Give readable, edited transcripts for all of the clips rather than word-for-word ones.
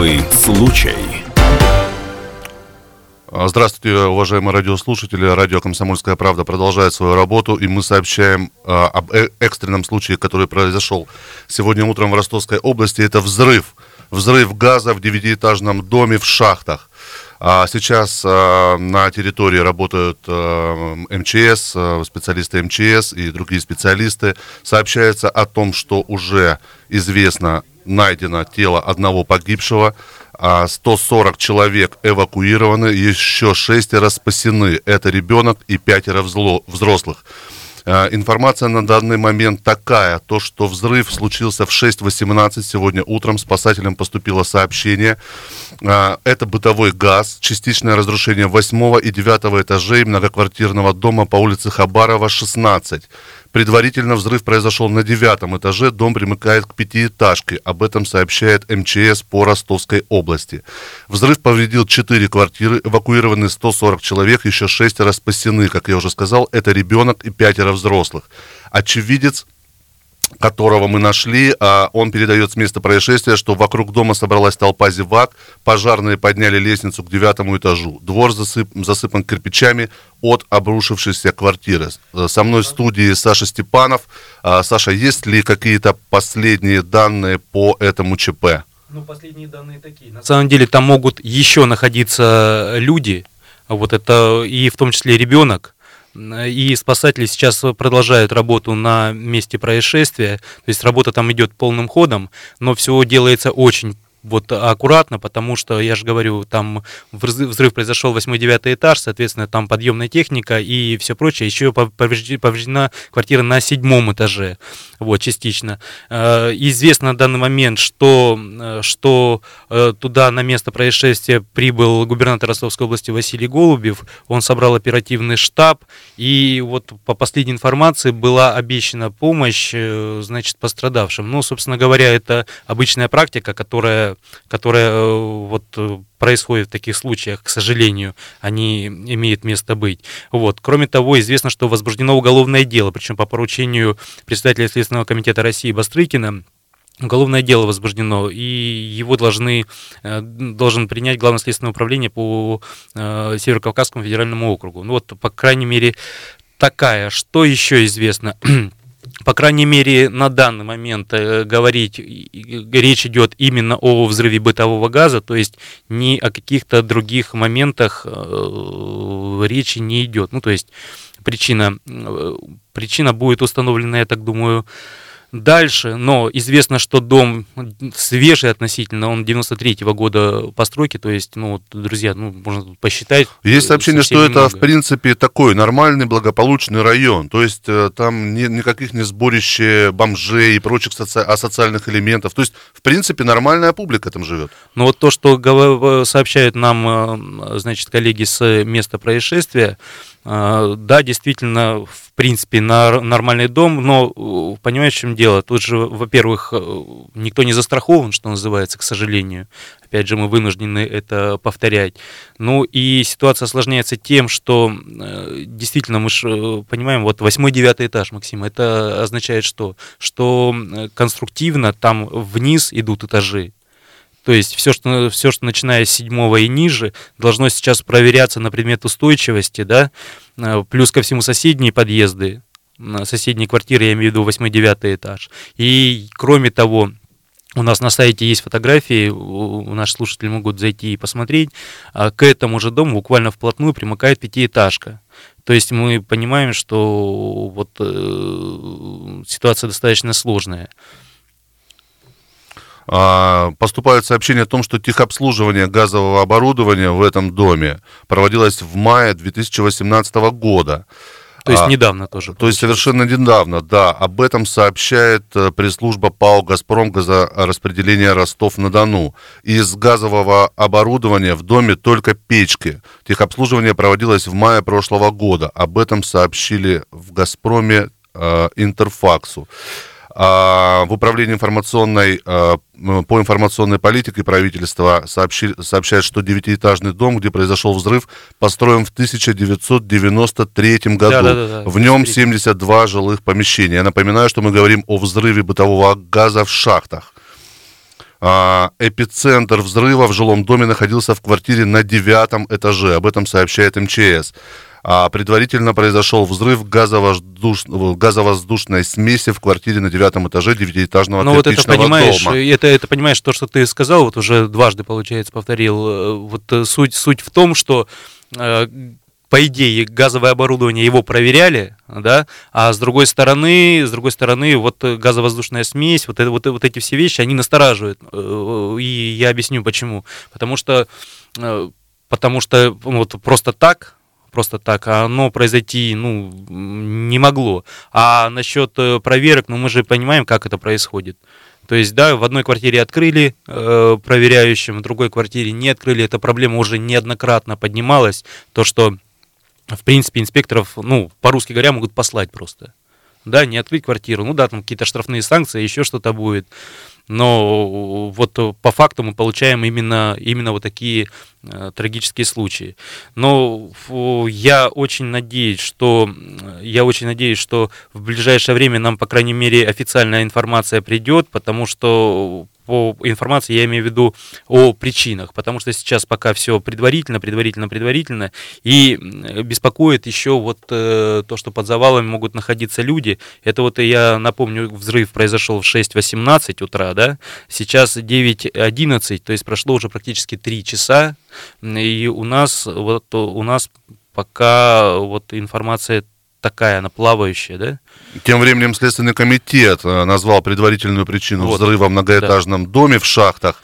Особый случай. Здравствуйте, уважаемые радиослушатели. Радио «Комсомольская правда» продолжает свою работу, и мы сообщаем об экстренном случае, который произошел сегодня утром в Ростовской области. Это взрыв газа в 9-этажном доме в Шахтах. Сейчас на территории работают МЧС, специалисты МЧС и другие специалисты. Сообщается о том, что уже известно, найдено тело одного погибшего. 140 человек эвакуированы, еще 6 спасены. Это ребенок и 5 взрослых. Информация на данный момент такая, то что взрыв случился в 6:18 сегодня утром, спасателям поступило сообщение. Это бытовой газ, частичное разрушение 8 и 9 этажей многоквартирного дома по улице Хабарова, 16. Предварительно взрыв произошел на 9 этаже, дом примыкает к 5-этажке. Об этом сообщает МЧС по Ростовской области. Взрыв повредил 4 квартиры, эвакуированы 140 человек, еще 6 спасены. Как я уже сказал, это ребенок и 5 взрослых. Очевидец, которого мы нашли, он передает с места происшествия, что вокруг дома собралась толпа зевак, пожарные подняли лестницу к 9 этажу. Двор засыпан кирпичами от обрушившейся квартиры. Со мной в студии Саша Степанов. Саша, есть ли какие-то последние данные по этому ЧП? Последние данные такие. На самом деле там могут еще находиться люди, вот это и в том числе ребенок. И спасатели сейчас продолжают работу на месте происшествия. То есть работа там идет полным ходом, но все делается очень аккуратно, потому что, я же говорю, там взрыв произошел 8-9 этаж, соответственно, там подъемная техника и все прочее. Еще повреждена квартира на 7 этаже, частично. Известно на данный момент, что туда на место происшествия прибыл губернатор Ростовской области Василий Голубев. Он собрал оперативный штаб, и по последней информации была обещана помощь, пострадавшим. Собственно говоря, это обычная практика, которая происходит в таких случаях, к сожалению, они имеют место быть. Кроме того, известно, что возбуждено уголовное дело, причем по поручению председателя Следственного комитета России Бастрыкина. Уголовное дело возбуждено, и его должен принять Главное следственное управление по Северо-Кавказскому федеральному округу. По крайней мере, такая. Что еще известно? По крайней мере, на данный момент речь идет именно о взрыве бытового газа, то есть ни о каких-то других моментах речи не идет. То есть причина будет установлена, я так думаю, дальше, но известно, что дом свежий относительно, он 93-го года постройки, то есть, друзья, можно посчитать. Есть сообщение, что это, в принципе, такой нормальный, благополучный район, то есть там никаких не сборище бомжей и прочих асоциальных элементов, то есть, в принципе, нормальная публика там живет. То, что сообщают нам, коллеги с места происшествия, да, действительно, в принципе, нормальный дом, но понимаешь, в чем дело? Тут же, во-первых, никто не застрахован, что называется, к сожалению. Опять же, мы вынуждены это повторять. И ситуация осложняется тем, что действительно, мы же понимаем, 8-9 этаж, Максим, это означает что? Что конструктивно там вниз идут этажи. То есть все, что начиная с 7 и ниже, должно сейчас проверяться на предмет устойчивости, да, плюс ко всему соседние подъезды, соседние квартиры, я имею в виду 8-9 этаж. И кроме того, у нас на сайте есть фотографии, наши слушатели могут зайти и посмотреть, к этому же дому буквально вплотную примыкает 5-этажка. То есть мы понимаем, что ситуация достаточно сложная. Поступают сообщения о том, что техобслуживание газового оборудования в этом доме проводилось в мае 2018 года. То есть недавно тоже. То есть совершенно недавно, да. Об этом сообщает пресс-служба ПАО «Газпром» газораспределение Ростов-на-Дону. Из газового оборудования в доме только печки. Техобслуживание проводилось в мае прошлого года. Об этом сообщили в «Газпроме» Интерфаксу. В управлении по информационной политике правительства сообщают, что 9-этажный дом, где произошел взрыв, построен в 1993 году. Да. В нем 72 жилых помещения. Я напоминаю, что мы говорим о взрыве бытового газа в Шахтах. Эпицентр взрыва в жилом доме находился в квартире на 9 этаже. Об этом сообщает МЧС. Предварительно произошел взрыв газовоздушной смеси в квартире на 9 этаже 9-этажного кирпичного дома. Это понимаешь, то, что ты сказал, вот уже дважды, получается, повторил. Вот суть в том, что по идее, газовое оборудование его проверяли, да, а с другой стороны, вот газовоздушная смесь, вот эти все вещи, они настораживают. И я объясню почему. Потому что вот просто так оно произойти, не могло. А насчет проверок, мы же понимаем, как это происходит. То есть, да, в одной квартире открыли проверяющим, в другой квартире не открыли. Эта проблема уже неоднократно поднималась. То, что, в принципе, инспекторов, по-русски говоря, могут послать просто. Да, не открыть квартиру. Там какие-то штрафные санкции, еще что-то будет. Но вот по факту мы получаем именно вот такие трагические случаи. Но я очень надеюсь, что в ближайшее время нам, по крайней мере, официальная информация придет, потому что по информации я имею в виду о причинах, потому что сейчас пока все предварительно, и беспокоит еще вот то, что под завалами могут находиться люди. Это вот, я напомню, взрыв произошел в 6:18 утра, да, сейчас 9:11, то есть прошло уже практически 3 часа, и у нас пока вот информация такая, она плавающая, да? Тем временем Следственный комитет назвал предварительную причину взрыва в многоэтажном доме в Шахтах.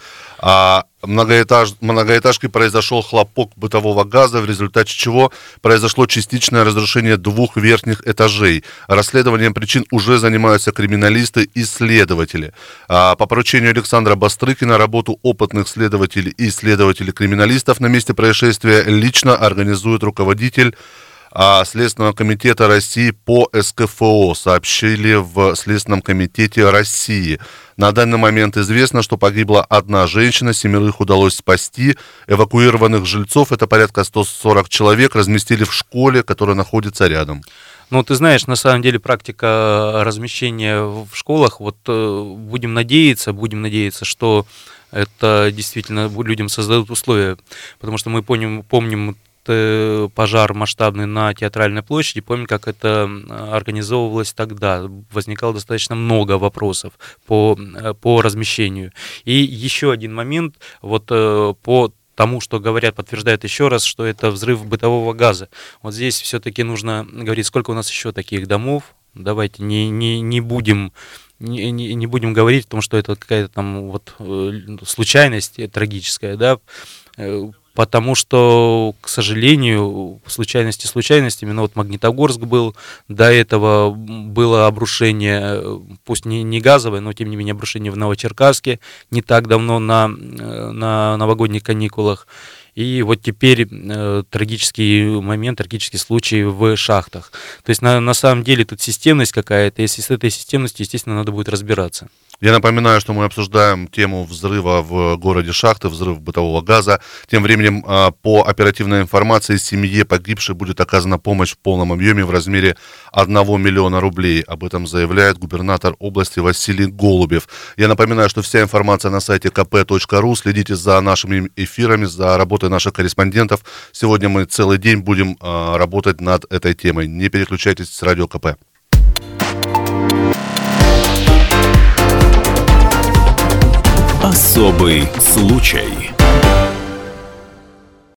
Многоэтажкой произошел хлопок бытового газа, в результате чего произошло частичное разрушение 2 верхних этажей. Расследованием причин уже занимаются криминалисты и следователи. По поручению Александра Бастрыкина работу опытных следователей и следователей-криминалистов на месте происшествия лично организует руководитель Следственного комитета России по СКФО, сообщили в Следственном комитете России. На данный момент известно, что погибла 1 женщина, 7 удалось спасти. Эвакуированных жильцов, это порядка 140 человек, разместили в школе, которая находится рядом. Ты знаешь, на самом деле практика размещения в школах, будем надеяться, что это действительно людям создадут условия, потому что мы помним пожар масштабный на Театральной площади, помню, как это организовывалось тогда. Возникало достаточно много вопросов по размещению. И еще один момент, по тому, что говорят, подтверждают еще раз, что это взрыв бытового газа. Вот здесь все-таки нужно говорить, сколько у нас еще таких домов. Давайте не будем говорить о том, что это какая-то там случайность трагическая, да, потому что, к сожалению, случайностями, Магнитогорск был, до этого было обрушение, пусть не газовое, но тем не менее обрушение в Новочеркасске не так давно на новогодних каникулах. И вот теперь трагический случай в Шахтах. То есть на самом деле тут системность какая-то, если с этой системностью, естественно, надо будет разбираться. Я напоминаю, что мы обсуждаем тему взрыва в городе Шахты, взрыв бытового газа. Тем временем, по оперативной информации, семье погибшей будет оказана помощь в полном объеме в размере 1 миллиона рублей. Об этом заявляет губернатор области Василий Голубев. Я напоминаю, что вся информация на сайте kp.ru. Следите за нашими эфирами, за работой наших корреспондентов. Сегодня мы целый день будем работать над этой темой. Не переключайтесь с радио КП. Особый случай.